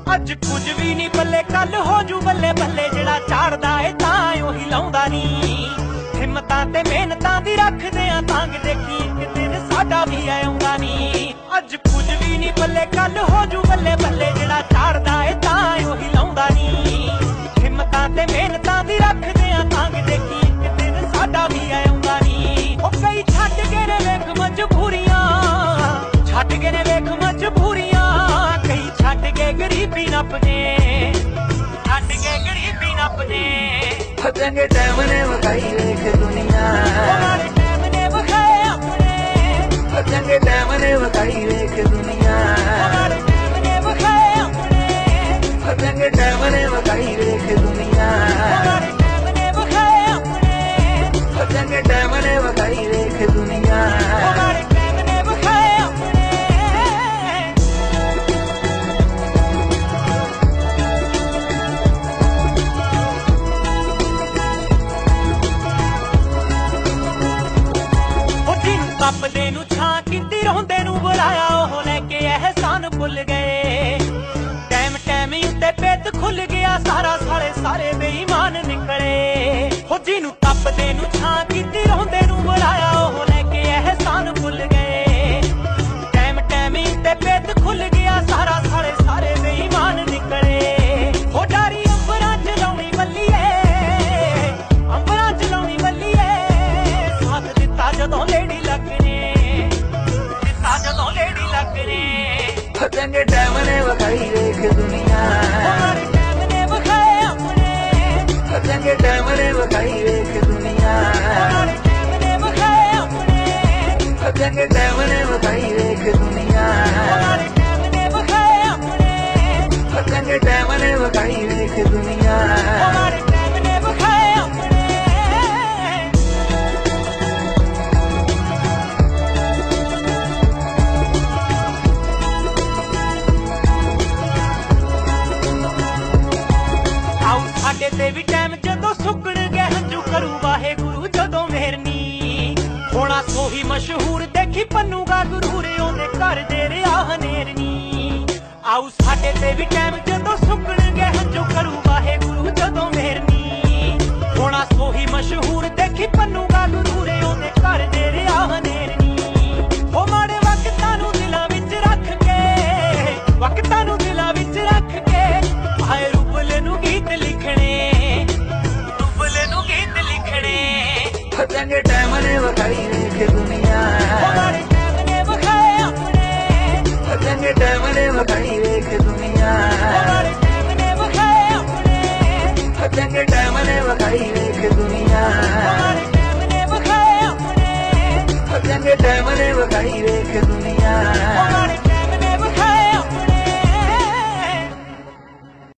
ਅੱਜ ਕੁਝ ਵੀ ਨਹੀਂ ਪੱਲੇ ਕੱਲ ਹੋ ਜੂ ਬੱਲੇ ਬੱਲੇ ਜਿਹੜਾ ਝਾੜਦਾ ਏ ਤਾਂ ਉਹੀ ਲਾਉਂਦਾ ਨਹੀਂ ਹਿੰਮਤਾਂ ਤੇ ਮਿਹਨਤਾਂ ਦੀ ਰੱਖਦੇ ਆ ਤਾਂਗ ਦੇਖੀ ਇੱਕ ਦਿਨ ਸਾਡਾ ਵੀ ਆਉਂਦਾ ਨਹੀਂ ਅੱਜ ਕੁਝ ਵੀ ਨਹੀਂ ਪੱਲੇ ਕੱਲ ਹੋ ਜੂ ਬੱਲੇ ਬੱਲੇ ਜਿਹੜਾ ਝਾੜਦਾ ਏ ਤਾਂ ਉਹੀ ਲਾਉਂਦਾ ਨਹੀਂ ਹਿੰਮਤਾਂ ਤੇ ਮਿਹਨਤਾਂ ਦੀ ਰੱਖਦੇ ਆ ਤਾਂਗ ਦੇਖੀ ਇੱਕ ਦਿਨ ਸਾਡਾ ਵੀ ਆਉਂਦਾ ਨਹੀਂ ਉਹ ਕਈ ਛੱਡ ਕੇ ਨੇ ਵੇਖ ਮਜਬੂਰੀਆਂ ਛੱਡ ਕੇ ਨੇ ਵੇਖ ਮਜਬੂਰੀਆਂ ਕਈ ਛੱਡ ਕੇ ਗਰੀਬੀ ਨੱਪਦੇ ਛੱਡ ਕੇ ਗਰੀਬੀ ਨੱਪਦੇ ਚੰਗੇ ਟਾਈਮ ਨੇ ਵਿਖਾਈ ਵੇਖ ਦੁਨੀਆ ਟਾਈਮ ਨੇ ਵਿਖਾਏ ਆਪਣੇ ਚੰਗੇ ਟਾਈਮ ਨੇ ਵਿਖਾਈ ਵੇਖ ਦੁਨੀਆ ਟਾਈਮ ਨੇ ਵਿਖਾਏ ਆਪਣੇ ਚੰਗੇ ਟਾਈਮ ਨੇ ਵਿਖਾਈ ਵੇਖ ਦੁਨੀਆ ਟਾਈਮ ਨੇ ਵਿਖਾਏ ਆਪਣੇ ਚੰਗੇ ਟਾਈਮ ਨੇ ਵਿਖਾਈ ਵੇਖ ਦੁਨੀਆ ਟਾਈਮ ਨੇ ਵਿਖਾਏ ਆਪਣੇ ਤਪਦੇ ਨੂੰ ਛਾਂ ਕੀਤੀ ਰੋਂਦੇ ਨੂੰ ਬੁਲਾਇਆ ਉਹ ਲੈ ਕੇ ਅਹਿਸਾਨ ਭੁੱਲ ਗਏ ਟਾਈਮ ਟਾਈਮ ਉੱਤੇ ਪੇਤ ਖੁੱਲ ਗਿਆ ਸਾਰਾ ਸਾਲੇ ਸਾਰੇ ਬੇਈਮਾਨ ਨਿਕਲੇ ਹੋ ਜਿਹਨੂੰ ਤਪਦੇ ਨੂੰ ਛਾਂ ਕੀਤੀ ਰੋਂਦੇ ਨੂੰ ਬੁਲਾਇਆ ਉਹ ਲੈ ਕੇ ਅਹਿਸਾਨ ਭੁੱਲ ਗਏ ਟਾਈਮ ਟਾਈਮ ਉੱਤੇ ਪੇਤ ਖੁੱਲ ਗਿਆ ਸਾਰਾ ਸਾਲੇ ਸਾਰੇ ਬੇਈਮਾਨ ਨਿਕਲੇ ਹੋ ਡਾਰੀ ਅੰਬਰਾਂ ਚ ਲਾਉਣੀ ਬੱਲੀਏ ਅੰਬਰਾਂ ਚ ਲਾਉਣੀ ਬੱਲੀਏ ਸਾਥ ਦਿੱਤਾ ਜਦੋਂ ਲੇਡੀ ਚੰਗੇ ਟਾਈਮ ਨੇ ਵਿਖਾਈ ਵੇਖ ਦੁਨੀਆ ਟਾਈਮ ਨੇ ਵਿਖਾਏ ਆਪਣੇ ਚੰਗੇ ਟਾਈਮ ਨੇ ਵਿਖਾਈ ਵੇਖ ਦੁਨੀਆ ਟਾਈਮ ਨੇ ਵਿਖਾਏ ਆਪਣੇ ਚੰਗੇ ਟਾਈਮ ਨੇ ਵਿਖਾਈ ਵੇਖ ਦੁਨੀਆ ਟਾਈਮ ਨੇ ਵਿਖਾਏ ਆਪਣੇ ਚੰਗੇ ਟਾਈਮ ਨੇ ਵਿਖਾਈ ਵੇਖ ਦੁਨੀਆ ਟਾਈਮ ਨੇ ਵਿਖਾਏ ਆਪਣੇ ਸਾਡੇ ਤੇ ਵੀ ਟਾਈਮ ਜਦੋਂ ਸੁੱਕਣਗੇ ਹੰਝੂ ਕਰੂ ਵਾਹਿਗੁਰੂ ਜਦੋਂ ਮਿਹਰਨੀ ਹੋਣਾ ਸੋਹੀ ਮਸ਼ਹੂਰ ਦੇਖੀ ਪੰਨੂਗਾ ਗੁਰੂ ਰੇ ਉਹਦੇ ਘਰ ਦੇ ਰਿਆ ਹਨੇਰਨੀ ਆਉ ਸਾਡੇ ਤੇ ਵੀ ਟਾਈਮ ਜਦੋਂ ਸੁੱਕਣਗੇ ਹੰਝੂ ਕਰੂ ਵਾਹਿਗੁਰੂ ਜਦੋਂ ਮਿਹਰਨੀ ਹੋਣਾ ਸੋਹੀ ਮਸ਼ਹੂਰ ਦੇਖੀ ਪੰਨੂਗਾ ਗੁਰੂ ਰੇ ਉਹਦੇ ਘਰ ਦੇ ਰਿਆ ਹਨੇਰਨੀ ਹੋ ਮਾੜੇ ਵਕਤਾਂ ਨੂੰ ਦਿਲਾਂ ਵਿੱਚ ਰੱਖ ਕੇ ਵਕਤਾਂ ਨੂੰ ਦਿਲਾਂ ਵਿੱਚ ਰੱਖ ਕੇ ਹਾਏ ਰੂਬਲੇ ਨੂੰ ਗੀਤ ਲਿਖਣੇ ਰੂਬਲੇ ਨੂੰ ਗੀਤ ਲਿਖਣੇ ਚੰਗੇ ਟਾਈਮ ਨੇ ਵਿਖਾਈ ਵੇਖ ਦੁਨੀਆ ਟਾਈਮ ਨੇ ਵਿਖਾਏ ਆਪਣੇ ਚੰਗੇ ਟਾਈਮ ਨੇ ਵਿਖਾਈ ਵੇਖ ਦੁਨੀਆ ਟਾਈਮ ਨੇ ਵਿਖਾਏ ਆਪਣੇ ਚੰਗੇ ਟਾਈਮ ਨੇ ਵਿਖਾਈ ਵੇਖ ਦੁਨੀਆ ਟਾਈਮ ਨੇ ਵਿਖਾਏ ਆਪਣੇ ਚੰਗੇ ਟਾਈਮ ਨੇ ਵਿਖਾਈ ਵੇਖ